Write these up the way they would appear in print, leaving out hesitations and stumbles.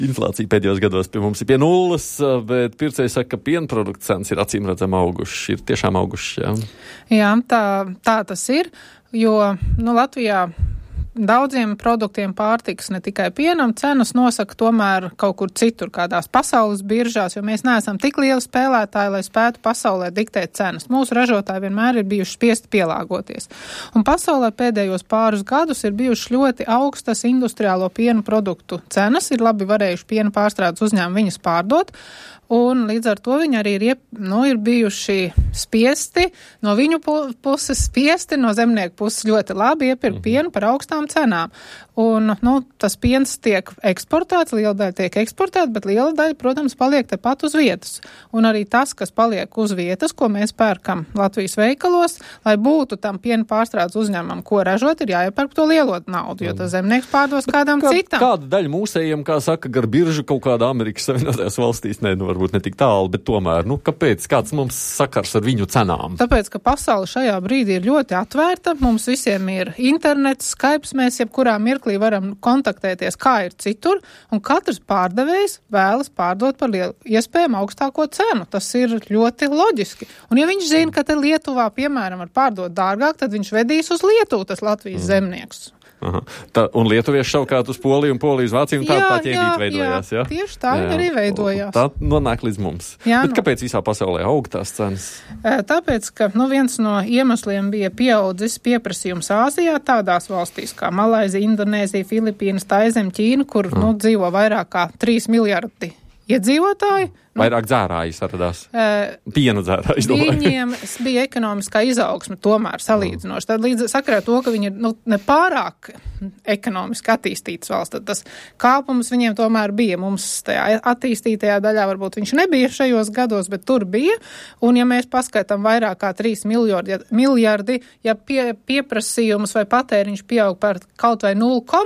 inflācija pēdējos gados pie mums ir pie nulles, bet pircēji saka, ka piena produktu cenas ir acīm redzami augušas. Ir tiešām augušas, jā? Jā, tā tas ir, jo Latvijā daudziem produktiem pārtikas, ne tikai pienam, cenas nosaka tomēr kaut kur citur, kādās pasaules biržās, jo mēs neesam tik lieli spēlētāji, lai spētu pasaulē diktēt cenas. Mūsu ražotāji vienmēr ir bijuši spiesti pielāgoties. Un pasaulē pēdējos pāris gadus ir bijušas ļoti augstas industriālo pienu produktu cenas, ir labi varējuši piena pārstrādes uzņēmumi viņas pārdot, un līdz ar to viņi arī ir bijuši spiesti, no viņu puses spiesti, no zemnieku puses ļoti labi iepirkt pienu par augstām cenām. Un, tas piens tiek eksportēts, liela daļa tiek eksportēta, bet liela daļa, protams, paliek tepat uz vietas. Un arī tas, kas paliek uz vietas, ko mēs pērkam Latvijas veikalos, lai būtu tam piena pārstrādes uzņēmumam, ko ražot, ir jāiepērk to lielo naudu, jo tas zemnieks pārdos kādam citam. Kāda daļa mūsējiem, kā saka, gar biržu kaut kādā Amerikas Savienotajās valstīs, varbūt ne tik tālu, bet tomēr, kāpēc, kāds mums sakars ar viņu cenām? Tāpēc, ka pasaule šajā brīdī ir ļoti atvērta, mums visiem ir internets, Skype, mēs jebkurā mirklī varam kontaktēties, kā ir citur, un katrs pārdevējs vēlas pārdot par iespējami augstāko cenu. Tas ir ļoti loģiski. Un ja viņš zina, ka te Lietuvā, piemēram, var pārdot dārgāk, tad viņš vedīs uz Lietuvu tas Latvijas zemnieks. Aha. Un lietuvieši savukārt uz Poliju un Poliju uz Vāciju un tā ķēdīt veidojās, jā? Tieši tā arī veidojās. Tā nonāk līdz mums. Bet kāpēc visā pasaulē aug tās cenas? Tāpēc, ka viens no iemesliem bija pieaudzis pieprasījums Āzijā, tādās valstīs kā Malaizija, Indonēzija, Filipīnas, Taizem, Ķīna, kur dzīvo vairāk kā 3 miljardi iedzīvotāji. Vairāk dzērāji saradās. Piena dzērāji, domāju. Viņiem bija ekonomiskā izaugsme tomēr salīdzinoši. Tad līdz sakarā to, ka viņi ir nepārāk ekonomiski attīstītas valsts, tad tas kāpums viņiem tomēr bija. Mums tajā attīstītajā daļā varbūt viņš nebija šajos gados, bet tur bija. Un ja mēs paskaitām vairāk kā 3 miljardi, ja pieprasījums vai patēriņš pieaug par kaut vai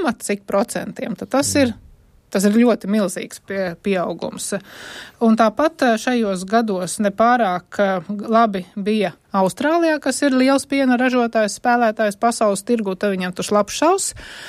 0,cik%, tad tas ir ļoti milzīgs pieaugums. Un tāpat šajos gados nepārāk labi bija Austrālijā, kas ir liels piena ražotājs, spēlētājs pasaules tirgu, tad viņam tur slapšaus.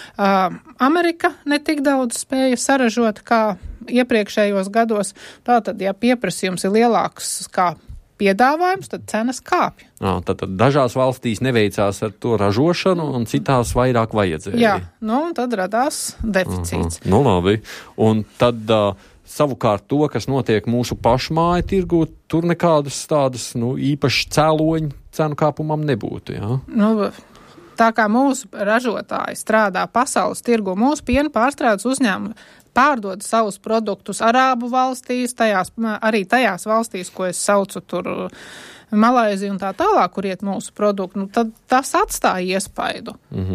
Amerika netik daudz spēja saražot kā iepriekšējos gados. Tātad, ja pieprasījums ir lielāks kā piedāvājums, tad cenas kāpj. Tad dažās valstīs neveicās ar to ražošanu, un citās vairāk vajadzēja. Jā, un tad radās deficīts. Labi. Un tad savukārt to, kas notiek mūsu pašmāju tirgu, tur nekādas tādas īpaši cēloņu cenu kāpumam nebūtu, jā? Tā kā mūsu ražotāji strādā pasaules tirgu, mūsu piena pārstrādes uzņēmumi pārdod savus produktus Arābu valstīs, arī tajās valstīs, ko es saucu tur Malaiziju un tā tālāk, kur iet mūsu produktu, tad tas atstāja iespaidu.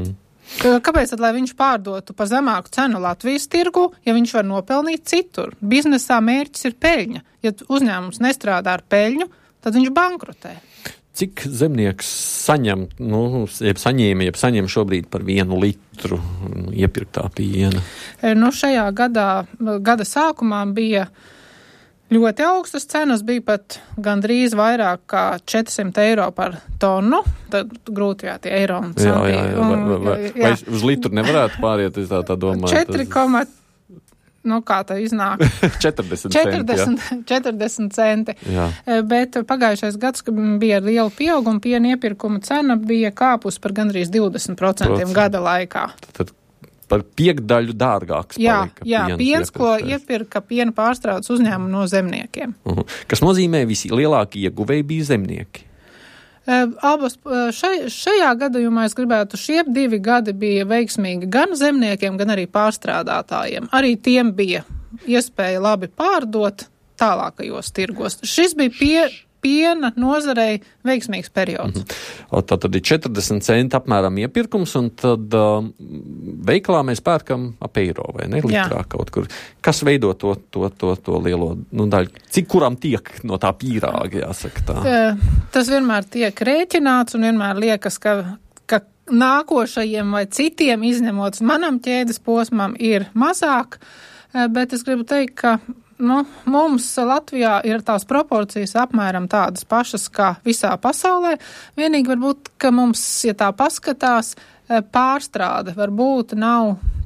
Kāpēc tad, lai viņš pārdotu pa zemāku cenu Latvijas tirgu, ja viņš var nopelnīt citur? Biznesā mērķis ir peļņa. Ja uzņēmums nestrādā ar peļņu, tad viņš bankrotē. Cik zemnieks saņem šobrīd par 1 litru iepirktā piena? Šajā gada sākumā bija ļoti augstas cenas, bija pat gandrīz vairāk kā 400 eiro par tonu. Tad grūti tie eiro un centi. Vai uz litru nevarētu pāriet, es tā domāju? Kā tā iznāk? 40 centi. Jā. Bet pagājušais gads, kad bija liela pieauguma, piena iepirkuma cena bija kāpus par gandrīz 20% gada laikā. Tad par piekdaļu dārgāks palika. Jā, piens, ko iepirka piena pārstrādes uzņēmumu no zemniekiem. Kas nozīmē visi lielākie ieguvēji bija zemnieki? Šajā gadījumā es gribētu, šie 2 gadi bija veiksmīgi gan zemniekiem, gan arī pārstrādātājiem. Arī tiem bija iespēja labi pārdot tālākajos tirgos. Šis bija piena nozarei veiksmīgs periods. Tad ir 40 centi apmēram iepirkums, un tad veikalā mēs pērkam ap eiro, vai ne? Litrā kaut kur. Kas veido to lielo daļu? Cik kuram tiek no tā pīrāga, jāsaka tā? Tas vienmēr tiek rēķināts, un vienmēr liekas, ka nākošajiem vai citiem izņemot manam ķēdes posmam ir mazāk, bet es gribu teikt, ka mums Latvijā ir tās proporcijas apmēram tādas pašas kā visā pasaulē. Vienīgi varbūt, ka mums, ja tā paskatās, pārstrāde varbūt nav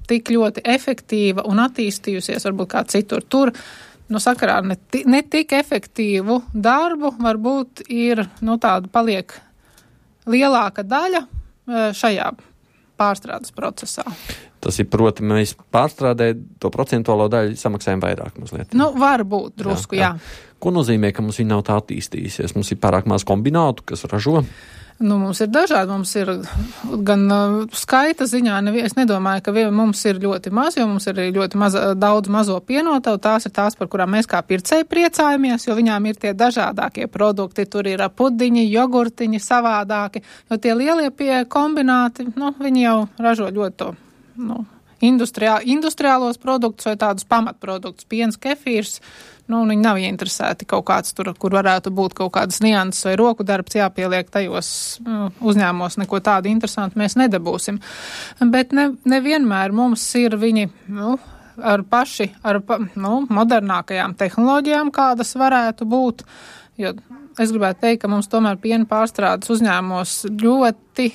tik ļoti efektīva un attīstījusies, varbūt kā citur. Tur, sakarā ne tik efektīvu darbu, varbūt ir, tāda paliek lielāka daļa šajā pārstrādes procesā. Tas ir, proti, mēs pārstrādē to procentuālo daļu samaksājam vairāk mazliet. Varbūt drusku, jā. Ko nozīmē, ka mums viņa nav tā attīstījusies? Mums ir pārāk maz kombinātu, kas ražo? Mums ir dažādi, mums ir gan skaita ziņā, es nedomāju, ka mums ir ļoti maz, jo mums ir ļoti daudz mazo pienotavu, tās ir tās, par kurām mēs kā pircēji priecājamies, jo viņām ir tie dažādākie produkti, tur ir pudiņi, jogurtiņi savādāki, jo tie lielie kombināti, viņi jau ražo ļoti to, industriālos produktus vai tādus pamatproduktus, piens, kefīrs, viņi nav ieinteresēti kaut kāds tur, kur varētu būt kaut kādas nianses vai roku darbs jāpieliek tajos uzņēmumos, neko tādu interesantu mēs nedabūsim. Bet nevienmēr mums ir viņi, ar modernākajām tehnoloģijām, kādas varētu būt, jo es gribētu teikt, ka mums tomēr piena pārstrādes uzņēmumos ļoti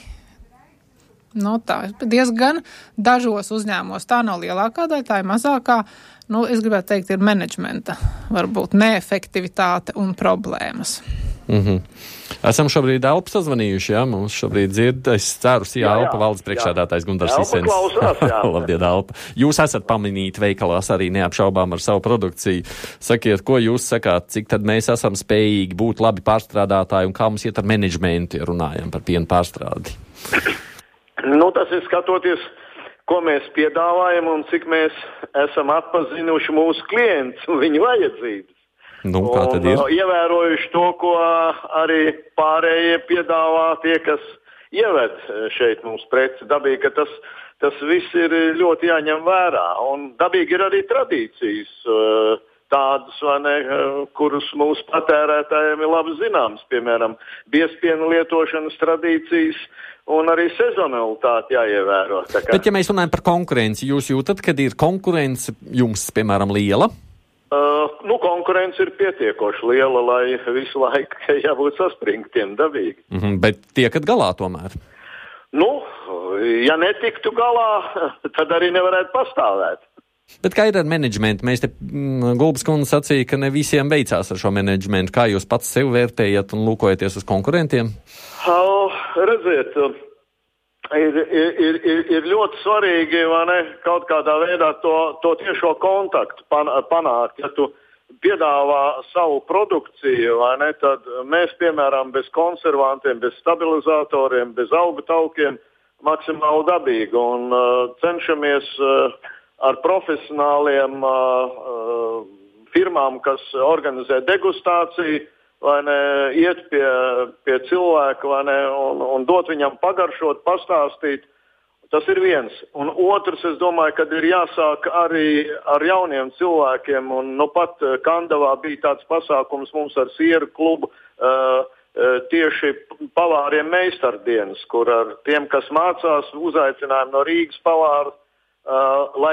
diezgan dažos uzņēmumos. Tā nav lielākā daļa, tā ir mazākā. Es gribētu teikt, ir menedžmenta, varbūt neefektivitāte un problēmas. Esam šobrīd Elpu sazvanījuši, jā? Mums šobrīd dzird, es ceru, Elpa valdes priekšsēdētājs Gundars Sisens. Elpa klausās, jā. Labdien, Elpa. Jūs esat pamanīti veikalās arī neapšaubām ar savu produkciju. Sakiet, ko jūs sakāt, cik tad mēs esam spējīgi būt labi pārstrādātāji un kā mums iet ar menedžmentu, ja runājam par pienu pārstrādi? Tas ir skatoties, ko mēs piedāvājam un cik mēs esam atpazinuši mūsu klientus un viņu vajadzības. Kā tad ir? Ievērojuši to, ko arī pārējie piedāvā tie, kas ieved šeit mums preci. Dabīgi, ka tas viss ir ļoti jāņem vērā. Un dabīgi ir arī tradīcijas tādas, kuras mūsu patērētājiem ir labi zināmas. Piemēram, biezpiena lietošanas tradīcijas un arī sezonalitāti jāievēro. Bet, ja mēs runājam par konkurenci, jūs jūtat, kad ir konkurence jums, piemēram, liela? Konkurence ir pietiekoši liela, lai visu laiku jābūt saspringtiem, dabīgi. Bet tiekat galā tomēr? Ja netiktu galā, tad arī nevarētu pastāvēt. Bet kā ir ar menedžmentu? Mēs te Gulbas kundze sacīja, ka ne visiem veicās ar šo menedžmentu. Kā jūs pats sev vērtējat un lūkojaties uz konkurentiem? Redziet, ir ļoti svarīgi, kaut kādā veidā to tiešo kontaktu panākt. Ja tu piedāvā savu produkciju, tad mēs, piemēram, bez konservantiem, bez stabilizatoriem, bez augu taukiem maksimāli dabīgi un cenšamies ar profesionāliem firmām, kas organizē degustāciju, iet pie cilvēka un dot viņam pagaršot, pastāstīt. Tas ir viens. Un otrs, es domāju, kad ir jāsāk arī ar jauniem cilvēkiem. Un pat Kandavā bija tāds pasākums mums ar sieru klubu tieši pavāriem meistardienas, kur ar tiem, kas mācās, uzaicinājumi no Rīgas pavāru, lai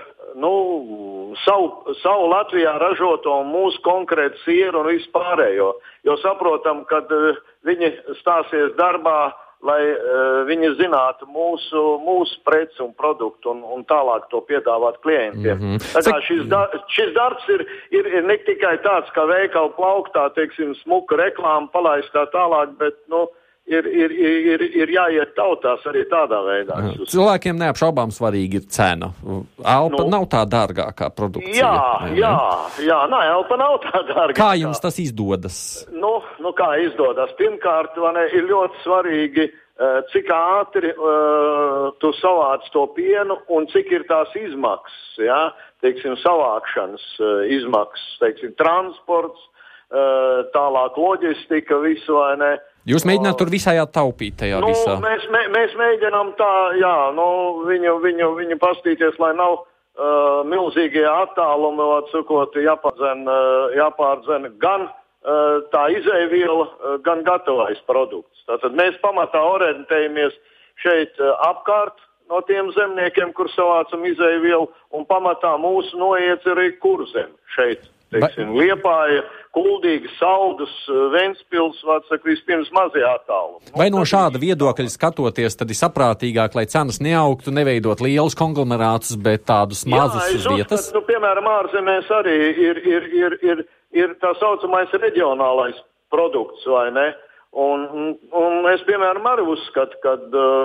savu Latvijā ražoto un mūsu konkrētu sieru un visu pārējo. Jo saprotam, kad viņi stāsies darbā, lai viņi zinātu mūsu preci un produktu un tālāk to piedāvāt klientiem. Tā kā šis darbs ir ne tikai tāds, kā veikalu plauktā, smuka reklāma palaistā tālāk, bet, ir jāiet tautās arī tādā veidā. Cilvēkiem neapšaubām svarīgi ir cena. Elpa nav tā dārgākā produkcija. Elpa nav tā dārgākā. Kā jums tas izdodas? Kā izdodas? Pirmkārt, ir ļoti svarīgi, cik ātri tu savāc to pienu un cik ir tās izmaksas, savākšanas izmaksas, transports, tālāk loģistika, visu, Jūs mēģināt tur visā taupīt tajā visā? Mēs mēģinām tā, viņu pastīties, lai nav milzīgie attālumi, jāpārdzen gan tā izēviela, gan gatavais produkts. Tātad mēs pamatā orientējamies šeit apkārt no tiem zemniekiem, kur savācam izēvielu, un pamatā mūsu noiets arī Kurzem šeit. teiksim, Liepāja, Kuldīga, Saldus, Ventspils, saka, vispirms mazie attālumi. Vai no šāda viedokļa skatoties, tad ir saprātīgāk, lai cenas neaugtu, neveidot lielus konglomerātus, bet tādus mazus uz vietas? Jā, piemēram, ārzemēs arī ir tā saucamais reģionālais produkts, vai ne? Un es, piemēram, arī uzskatu, ka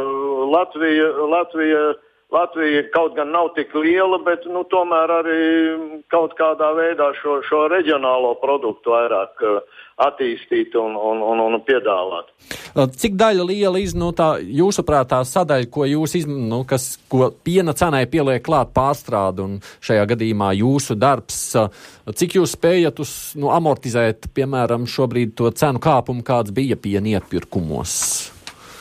Latvija kaut gan nav tik liela, bet tomēr arī kaut kādā veidā šo reģionālo produktu vairāk attīstīt un piedāvāt. Cik daļa liela tā jūsuprāt tā sadaļa, ko jūs ko piena cenai pieliek klāt pārstrāde un šajā gadījumā jūsu darbs, cik jūs spējat amortizēt, piemēram, šobrīd to cenu kāpumu, kāds bija piena iepirkumos?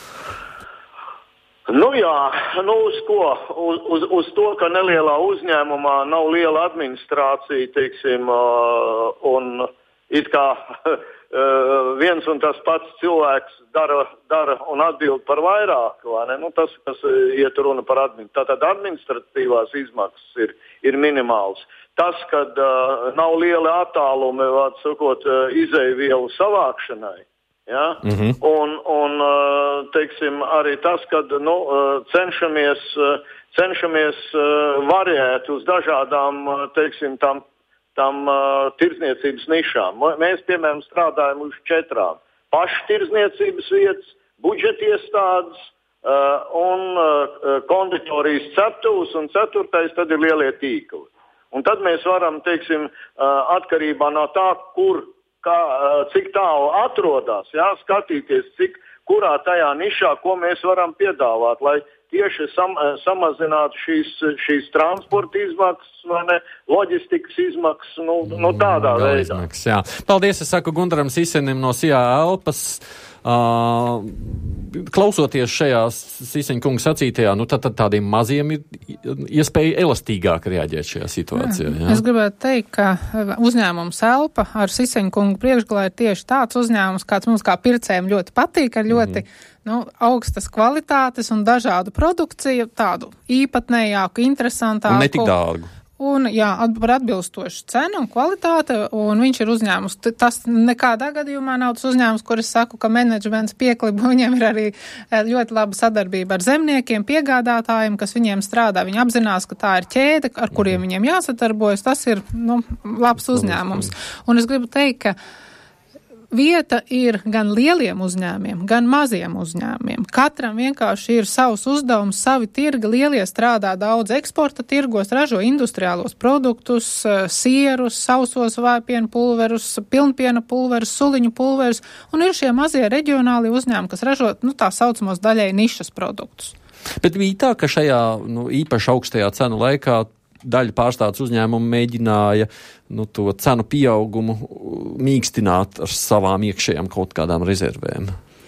Uz ko? Uz to, ka nelielā uzņēmumā nav liela administrācija, teiksim, un it kā viens un tas pats cilvēks dara un atbild par vairāk, vai ne? Tas, kas iet runa par tātad administratīvās izmaksas ir minimāls. Tas, kad nav lieli attālumi, izejvielu savākšanai. Ja? Un teiksim, arī tas, kad cenšamies variēt uz dažādām, teiksim, tam tirdzniecības nišām. Mēs, piemēram, strādājam uz 4 paštirdzniecības vietas, budžeta iestādes un konditorijas ceptuves, un 4. tad ir lielie tīkli. Un tad mēs varam, teiksim, atkarībā no tā, cik tālu atrodas, skatīties, kurā tajā nišā, ko mēs varam piedāvāt, lai tieši samazinātu šīs transporta izmaksas, vai ne, loģistikas izmaksas, tādā veidā. Izmaksas, jā. Paldies, es saku Gundaram Sisenim no Sijā Elpas. Klausoties šajā Siseņa kunga sacītajā, tad tādiem maziem ir iespēja elastīgāk reaģēt šajā situācijā. Jā. Es gribētu teikt, ka uzņēmums Elpa ar Siseņa kungu priekšgalā ir tieši tāds uzņēmums, kāds mums kā pircējiem ļoti patīk, ar ļoti augstas kvalitātes un dažādu produkciju, tādu īpatnējāku, interesantāku. Un netik dārgu. Un, par atbilstošu cenu un kvalitāti, un viņš ir uzņēmums. Tas nekādā gadījumā nav tas uzņēmums, kur es saku, ka menedžments piekliba, viņiem ir arī ļoti laba sadarbība ar zemniekiem, piegādātājiem, kas viņiem strādā. Viņi apzinās, ka tā ir ķēde, ar kuriem viņiem jāsadarbojas. Tas ir, labs uzņēmums. Un es gribu teikt, ka vieta ir gan lieliem uzņēmiem, gan maziem uzņēmiem. Katram vienkārši ir savs uzdevums, savi tirgi. Lielie strādā daudz eksporta tirgos, ražo industriālos produktus, sierus, sausos vājpiena pulverus, pilnpiena pulverus, suliņu pulverus, un ir šie mazie reģionāli uzņēmumi, kas ražo, tā saucamos daļai nišas produktus. Bet bija tā, ka šajā, īpaši augstajā cenu laikā daļa pārstādes uzņēmumu mēģināja to cenu pieaugumu mīkstināt ar savām iekšējām kaut kādām rezervēm.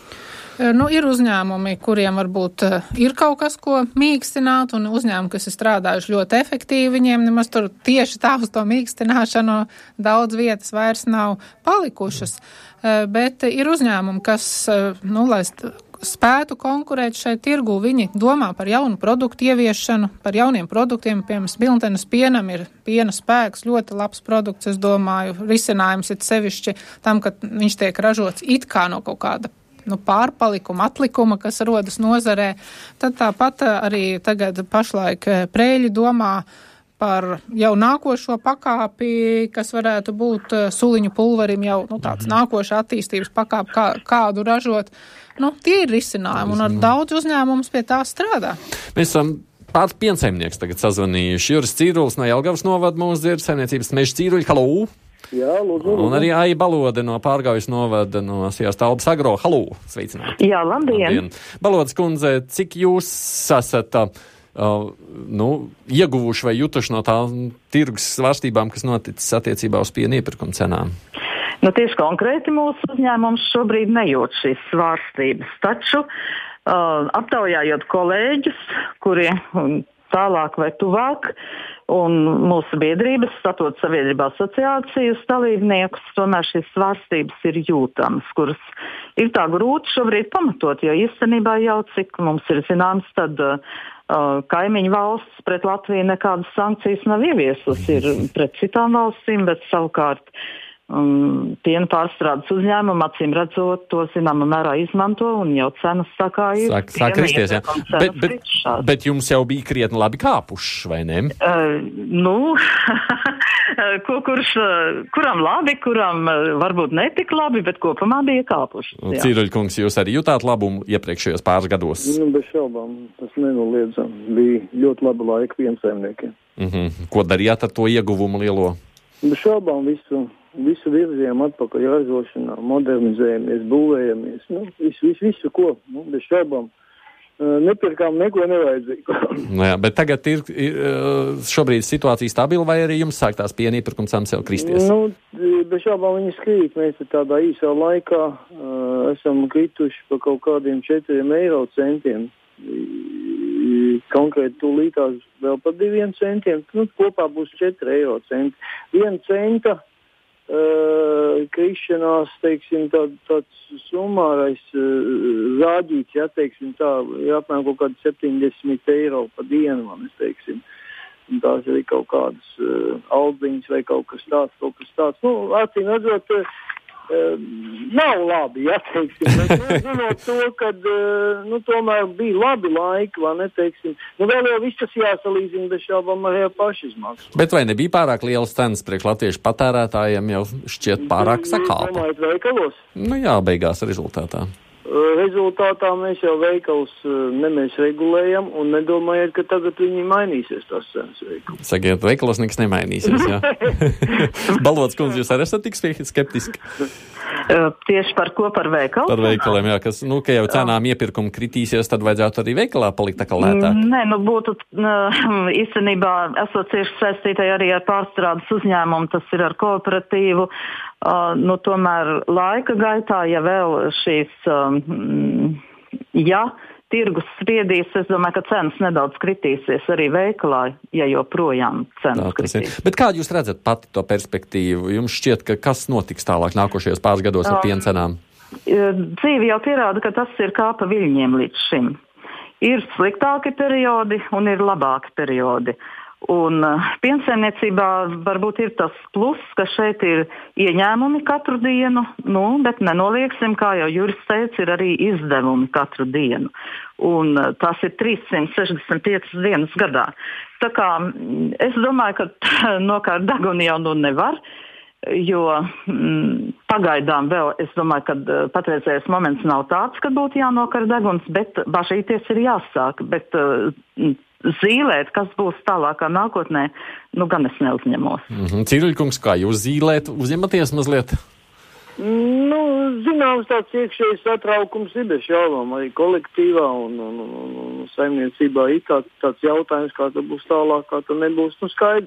Ir uzņēmumi, kuriem varbūt ir kaut kas, ko mīkstināt, un uzņēmumi, kas ir strādājuši ļoti efektīvi, viņiem nemaz tur tieši tā uz to mīkstināšanu daudz vietas vairs nav palikušas. Bet ir uzņēmumi, kas, lai spētu konkurēt šai tirgū, viņi domā par jaunu produktu ieviešanu, par jauniem produktiem, piemēram, Smiltenes pienam ir piena spēks, ļoti labs produkts, es domāju, risinājums ir sevišķi tam, ka viņš tiek ražots it kā no kaut kāda pārpalikuma, atlikuma, kas rodas nozarē. Tad tāpat arī tagad pašlaik Prēļi domā par jau nākošo pakāpi, kas varētu būt suliņu pulverim jau tāds nākoša attīstības pakāpi, kādu ražot. Tie ir risinājumi, un ar daudz uzņēmumus pie tā strādā. Mēs esam pāris piensaimnieks tagad sazvanījuši. Juris Cīrulis no Jelgavas novada mūsu dzirdes saimniecības Meža Cīruļa. Halū! Jā, lūdzu. Un arī Aija Balode no Pārgaujas novada no Sijās Talbas Agro. Halū! Sveicināti! Jā, labdien! Balodes kundze, cik jūs esat ieguvuši vai jutuši no tā tirgus svārstībām, kas noticis attiecībā uz piena iepirkuma cenām? Tieši konkrēti mūsu uzņēmums šobrīd nejūt šīs svārstības, taču aptaujājot kolēģus, kuri tālāk vai tuvāk, un mūsu biedrības, Statot sabiedrība asociācijas dalībniekus, tomēr šīs svārstības ir jūtamas, kuras ir tā grūti šobrīd pamatot, jo īstenībā jau cik mums ir zināms, tad kaimiņu valsts pret Latviju nekādas sankcijas nav ieviesusi, ir pret citām valstīm, bet savukārt piena pārstrādes uzņēmumu, acīm redzot, to zināmā mērā izmanto un jau cenas sākā ir. Sāk kristies, jā. Bet jums jau bija krietni labi kāpušas, vai ne? Kuram labi, kuram varbūt netik labi, bet kopumā bija kāpušas. Cīruļkungs, jūs arī jutāt labumu iepriekšējos pāris gados? Bez šaubām, tas nenoliedzam. Bija ļoti laba laika piensaimniekiem. Ko darījāt ar to ieguvumu lielo? Bez šaubām visu virzījām atpakaļ ražošanā, modernizējamies, būvējamies, visu ko, bez šaubām. Nepirkām neko nevajadzīgu. Bet tagad ir šobrīd situācija stabila, vai arī jums sāk tās piena iepirkuma cenas jau kristies? Bez šaubām viņi krīt. Mēs tādā īsā laikā esam krituši pa kaut kādiem 4 eiro centiem. Konkrēti tūlītās vēl par 2 centiem. Kopā būs 4 eiro centi. 1 centa krišanās, teiksim, tāds sumārais zāģīts, teiksim tā, ir apmēram kaut kādi 70 eiro pa dienu, man es teiksim. Un tās arī kaut kādas aldziņas vai kaut kas tāds. Acīm redzot, nav labi, teiksim, bet zinot to, kad, tomēr bija labi laiki, vai ne, teiksim. Vēl jau viss tas jāsalīdzina bez šaubām ar pašizmaksu. Bet vai nebija pārāk lielas cenas priekš latviešu patērētājiem jau šķiet pārāk sakāpa? Domājat veikalos? Beigās rezultātā. Rezultātā mēs jau veikals nemēs regulējam un nedomājiet, ka tagad viņi mainīsies tās cenas veikalu. Sakiet, veikalos nekas nemainīsies, jā? Balots kundze, jūs arī esat tik skeptiski? Tieši par ko? Par veikalu? Par veikaliem, jā, kas, ka jau cenām iepirkuma kritīsies, tad vajadzētu arī veikalā palikt tā kā lētāk. Nē, būtu īstenībā esot cieši saistītai arī ar pārstrādes uzņēmumu, tas ir ar kooperatīvu. Tomēr laika gaitā, ja vēl šīs, tirgus spriedīs, es domāju, ka cenas nedaudz kritīsies arī veikalā, ja joprojām cenas kritīs. Bet kādu jūs redzat pati to perspektīvu? Jums šķiet, ka kas notiks tālāk nākošajos pāris gados ar piena cenām? Dzīve jau pierāda, ka tas ir kā pa viļņiem līdz šim. Ir sliktāki periodi un ir labāki periodi. Un piensaimniecībā varbūt ir tas pluss, ka šeit ir ieņēmumi katru dienu, bet nenolieksim, kā jau Juris teica, ir arī izdevumi katru dienu. Un tās ir 365 dienas gadā. Tā kā es domāju, ka nokārt deguni jau nevar, jo pagaidām vēl, es domāju, ka patreizējais moments nav tāds, ka būtu jānokārt deguns, bet bažīties ir jāsāk, bet zīlēt, kas būs tālākā nākotnē, gan es neuzņemos. Cīruļkungs, kā jūs zīlēt, uzņematies mazliet? Zināms, tāds iekšējs satraukums ir bez šaubām arī kolektīvā un saimniecībā ir tāds jautājums, kā tas būs tālāk, kā tas nebūs. Skaidrs,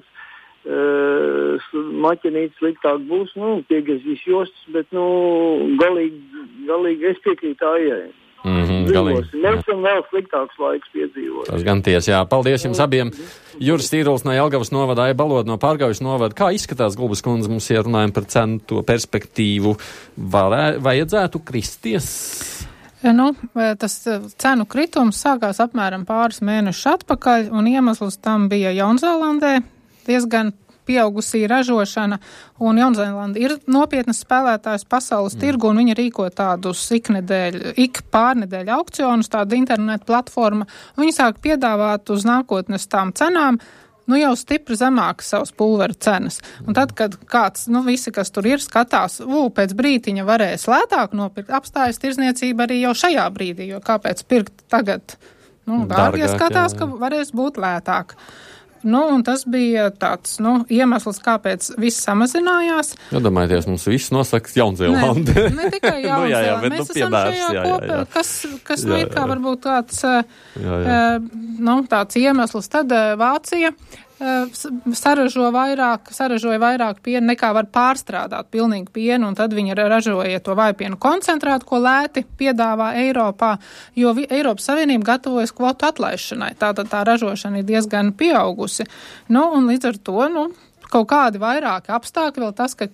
maķinīts sliktāk būs, piegazīs jostas, bet galīgi es piekrītu ājai. Mēs esam vēl sliktāks laiks piedzīvot. Tas gan ties, jā. Paldies jums abiem. Juris Tīruls no Jelgavas novada, Aija Balode no Pārgaujas novada. Kā izskatās, Gulbes kundze, mums runājam par cenu to perspektīvu? Vajadzētu kristies? Tas cenu kritums sākās apmēram pāris mēnešus atpakaļ, un iemesls tam bija Jaunzēlandē diezgan pieaugusī ražošana, un Jaunzēlanda ir nopietnas spēlētājs pasaules tirgu, un viņa rīko tādus ik pārnedēļu aukcionus, tādu internetu platforma, un viņi sāk piedāvāt uz nākotnes tām cenām, jau stipri zemākas savas pulveru cenas. Un tad, kad kāds, visi, kas tur ir, skatās, pēc brītiņa varēs lētāk nopirkt, apstājas tirzniecība arī jau šajā brīdī, jo kāpēc pirkt tagad, dārgie skatās, ka varēs būt lētāk. Un tas bija tāds, iemesls, kāpēc viss samazinājās. Domājieties, mums viss nosaka Jaunzēlande. Ne tikai Jaunzēlande. Bet mēs esam šajā kopā, kas ir kā varbūt tāds, tāds iemesls. Tad Vācija saražoja vairāk piena nekā var pārstrādāt pilnīgi pienu, un tad viņi ražoja to vājpienu koncentrātu, ko lēti piedāvā Eiropā, jo Eiropas Savienība gatavojas kvotu atlaišanai. Tātad tā ražošana ir diezgan pieaugusi. Un līdz ar to, kaut kādi vairāki apstākļi, vēl tas, ka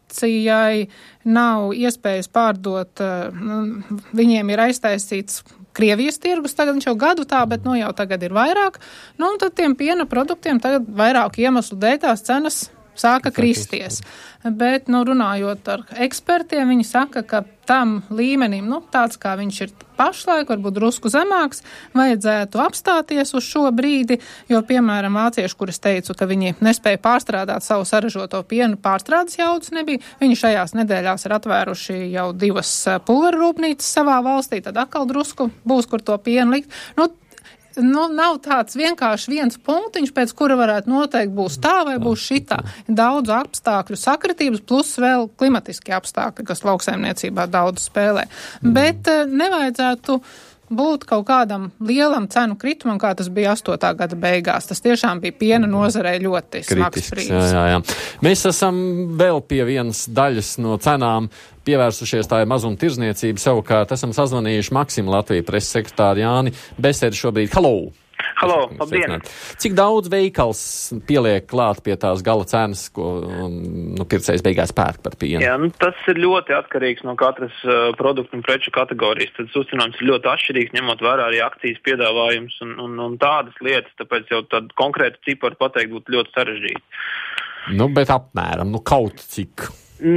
Vācijai nav iespējas pārdot, viņiem ir aiztaisīts Krievijas tirgus, tagad viņš jau gadu tā, bet jau tagad ir vairāk. Un tad tiem piena produktiem tagad vairāk iemeslu dēļ tās cenas sāka kristies. Bet, runājot ar ekspertiem, viņi saka, ka tam līmenim, tāds kā viņš ir pašlaik, varbūt drusku zemāks, vajadzētu apstāties uz šo brīdi, jo, piemēram, vācieši, kur es teicu, ka viņi nespēja pārstrādāt savu saražoto pienu, pārstrādes jaudas nebija, viņi šajās nedēļās ir atvēruši jau 2 pulveru rūpnīcas savā valstī, tad atkal drusku būs, kur to pienu likt. Nav tāds vienkārši viens punktiņš, pēc kura varētu noteikt būs tā vai būs šitā. Daudz apstākļu sakritības, plus vēl klimatiskie apstākļi, kas lauksaimniecībā daudz spēlē. Bet nevajadzētu būt kaut kādam lielam cenu kritumam, kā tas bija 8. gada beigās. Tas tiešām bija piena nozarei ļoti smags brīdis. Jā. Mēs esam vēl pie vienas daļas no cenām pievērsušies, tā ir mazumtirdzniecība. Savukārt esam sazvanījuši Maksimu Latviju preses sekretāru Jāni Beseri šobrīd. Halo, labdien! Cik daudz veikals pieliek klāt pie tās gala cenas, ko pircējs beigās pērk par pienu? Jā, tas ir ļoti atkarīgs no katras produktu un preču kategorijas. Tad uzcinājums ir ļoti atšķirīgs, ņemot vērā arī akcijas piedāvājums un tādas lietas, tāpēc jau tādu konkrētu ciparu pateikt būtu ļoti sarežģīti. Bet apmēram, kaut cik...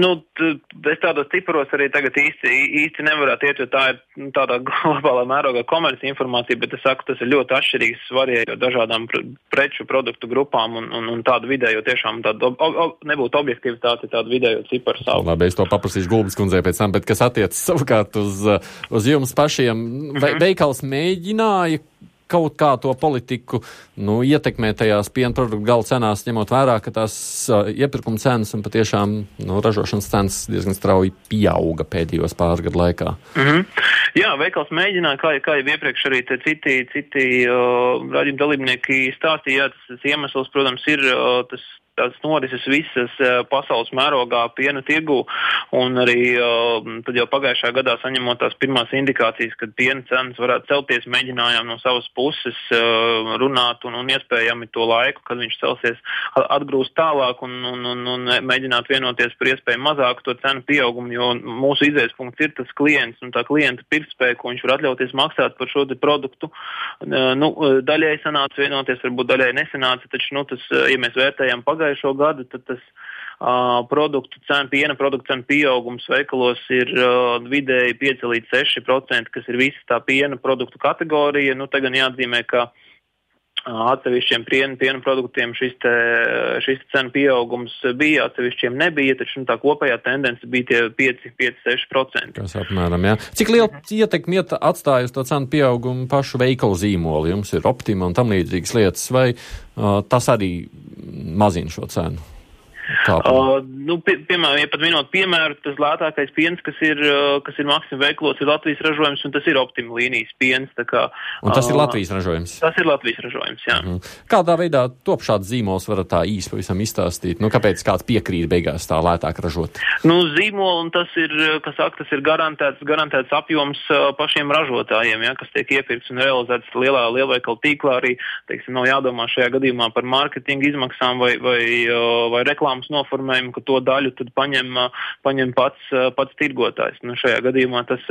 Es tādos ciparos arī tagad īsti nevarētu iet, jo tā ir tādā globālā mērogā komerci informācija, bet es saku, tas ir ļoti atšķirīgs, varējot dažādām preču produktu grupām un tādu vidējo tiešām tādu nebūtu objektivitāti, tādu vidējo ciparu savu. Labi, es to paprasīšu Gulbas kundzei pēc tam, bet kas attiecas savukārt uz jums pašiem, veikals mēģināja kaut kā to politiku ietekmē tajās piena produktu gala cenās, ņemot vērā, ka tās iepirkuma cenas un patiešām ražošanas cenas diezgan strauji pieauga pēdējos pāris gadu laikā. Jā, veikals mēģināja, kā jau iepriekš arī citi raidījuma dalībnieki stāstīja, tas iemesls, protams, ir tās norises visas pasaules mērogā piena tirgu, un arī tad jau pagājušā gadā saņemot tās pirmās indikācijas, kad piena cenas varētu celties, mēģinājām no savas puses runāt un iespējami to laiku, kad viņš celsies, atgrūst tālāk un mēģināt vienoties par iespēju mazāku to cenu pieaugumu, jo mūsu izējas punkts ir tas klients un tā klienta pirktspēja, ko viņš var atļauties maksāt par šo produktu. Daļai sanāca vienoties, varbūt daļai nesanāca, taču, tas, ja mēs vērtējam pagājušo gadu, tad tas piena produktu cenu pieaugums veikalos ir vidēji 5 līdz 6%, kas ir visa tā piena produktu kategorija. Tagad jāatzīmē, ka atsevišķiem piena produktiem šis cenu pieaugums bija, atsevišķiem nebija, taču tā kopējā tendence bija tie 5-6%. Kas apmēram, jā. Cik liela ietekmi atstāja uz to cenu pieaugumu pašu veikalu zīmoli? Jums ir Optima un tam līdzīgas lietas, vai tas arī mazina šo cenu? Piemēram, ja pat minot piemēru, tas lētākais piens, kas ir Maksima veikalos, ir Latvijas ražojums, un tas ir Optima līnijas piens. Un tas ir Latvijas ražojums? Tas ir Latvijas ražojums, jā. Kādā veidā top šāds zīmols varat tā īsti pavisam izstāstīt? Kāpēc kāds piekrīt beigās tā lētāk ražot? Zīmola, un tas ir garantēts apjoms pašiem ražotājiem, ja, kas tiek iepirkts un realizēts lielveikalu tīklā. Arī, nav jādomā šajā gadījumā par mārketinga izmaksām vai reklāmas noformējumu, ka to daļu tad paņem pats tirgotājs. Šajā gadījumā tas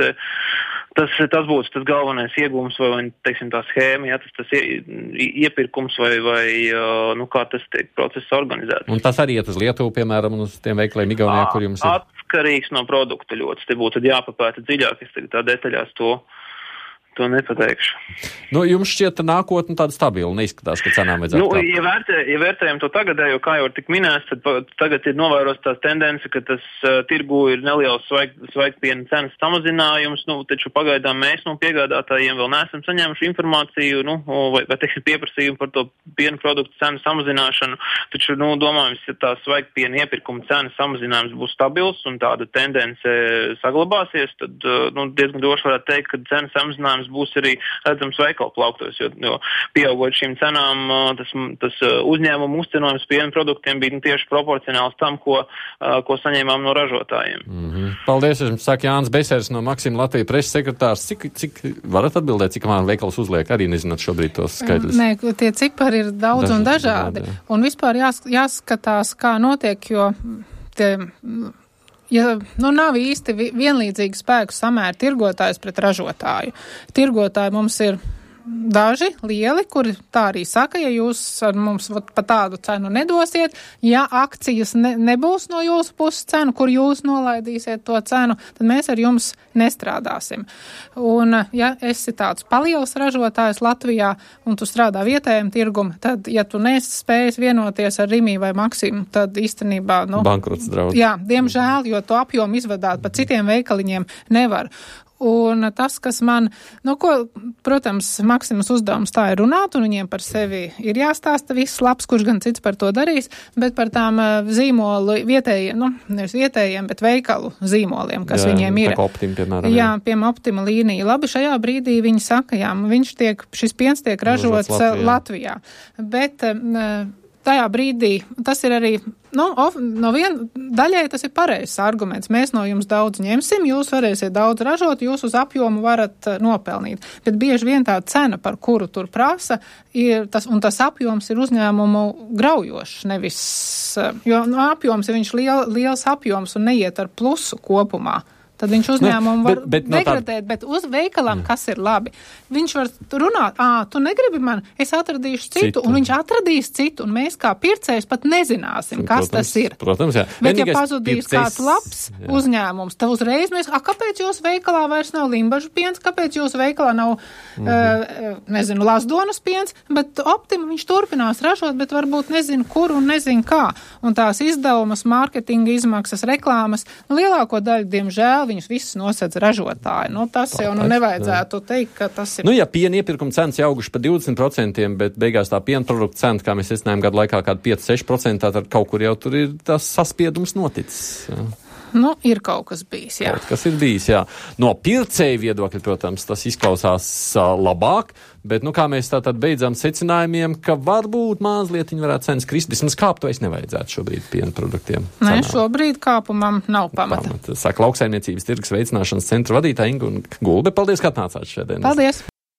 būs tas galvenais iegūms vai tā schēma, ja, tas iepirkums vai kā tas tiek process organizēts. Un tas arī iet uz Lietuvu, piemēram, un uz tiem veikaliem Igaunijā, kur jums ir? Atkarīgs no produkta ļoti. Te būtu jāpapēta dziļāk, es tā detaļās to nepateikšu. Jums šķiet nākotne tāda stabila, neizskatās, ka cenām vajadzētu ja vērtējam to tagadējo, kā jau tik minēts, tad tagad ir novēros tās tendence, ka tas tirgu ir neliels svaigpiena cenas samazinājums, taču pagaidām mēs no piegādātājiem vēl neesam saņēmuši informāciju, vai pieprasījumu par to piena produktu cenu samazināšanu, taču, domājams, ja tā svaigpiena iepirkuma cenas samazinājums būs stabils un tāda tendence saglabāsies, tad, diezgan droši varētu teikt, ka cenu samazinājums būs arī redzams veikalu plauktos, jo pieaugot šīm cenām, tas uzņēmumu uzcenojums piena produktiem bija tieši proporcionāls tam, ko saņēmām no ražotājiem. Paldies, jums saka Jānis Beseris no Maksima Latvijas preses sekretārs. Cik varat atbildēt, cik man veikals uzliek? Arī nezināt šobrīd tos skaitļus. Nē, tie cipari ir daudz un dažādi. Un vispār jāskatās, kā notiek, jo tie nav īsti vienlīdzīgi spēku samēri tirgotājs pret ražotāju. Tirgotāji mums ir daži lieli, kuri tā arī saka, ja jūs ar mums pa tādu cenu nedosiet, ja akcijas nebūs no jūsu puses cenu, kur jūs nolaidīsiet to cenu, tad mēs ar jums nestrādāsim. Un, ja esi tāds paliels ražotājs Latvijā un tu strādā vietējiem tirgum, tad, ja tu nespējas vienoties ar Rimi vai Maksimu, tad īstenībā, bankrots draud. Jā, diemžēl, jo to apjomu izvadāt pa citiem veikaliņiem nevar. Un tas, kas man, protams, Maksimas uzdevums tā ir runāt, un viņiem par sevi ir jāstāsta viss labs, kurš gan cits par to darīs, bet par tām zīmolu vietējiem, nevis vietējiem, bet veikalu zīmoliem, kas viņiem ir. Optima, piemēram. Jā, piemēram, Optima līnija. Labi, šajā brīdī viņi saka, jā, šis piens tiek ražots Latvijā. Bet tajā brīdī tas ir arī, daļai tas ir pareizs arguments. Mēs no jums daudz ņemsim, jūs varēsiet daudz ražot, jūs uz apjomu varat nopelnīt. Bet bieži vien tā cena, par kuru tur prasa, un tas apjoms ir uzņēmumu graujošs, nevis, jo apjoms, ja viņš liels apjoms un neiet ar plusu kopumā, tad viņš uzņēmumu var degradēt, bet uz veikalam, kas ir labi. Viņš var runāt, tu negribi man, es atradīšu citu, un viņš atradīs citu, un mēs kā pircējs pat nezināsim, kas tas ir. Protams, jā. Bet ja pazudīs kāds labs uzņēmums, tad uzreiz mēs, kāpēc jūsu veikalā vairs nav limbažu piens, kāpēc jūsu veikalā nav, Lazdonas piens, bet Optima viņš turpinās ražot, bet varbūt nezinu kur un nezinu kā. Un tās izdevumas, mārketinga izmaksas, reklāmas, lielāko daļu, diemžēl, viņus visus nosedz ražotāji. Tas jau nevajadzētu teikt, ka tas ir. Ja piena iepirkuma cenas auguši pa 20%, bet beigās tā piena produkta cena, kā mēs esam gadu laikā kādu 5-6%, tad kaut kur jau tur ir tas saspiedums noticis. Jā. Ir kaut kas bijis, jā. Kaut kas ir bijis, jā. No pircēju viedokļa, protams, tas izklausās labāk, bet, kā mēs tātad beidzām secinājumiem, ka varbūt mazliet viņi varētu cenas krist, vismaz kāpt vairs nevajadzētu šobrīd piena produktiem. Nē, šobrīd kāpumam nav pamata. Saka Lauksaimniecības tirgus veicināšanas centra vadītāja Inga Gulbe. Paldies, ka atnācāt šodien. Paldies!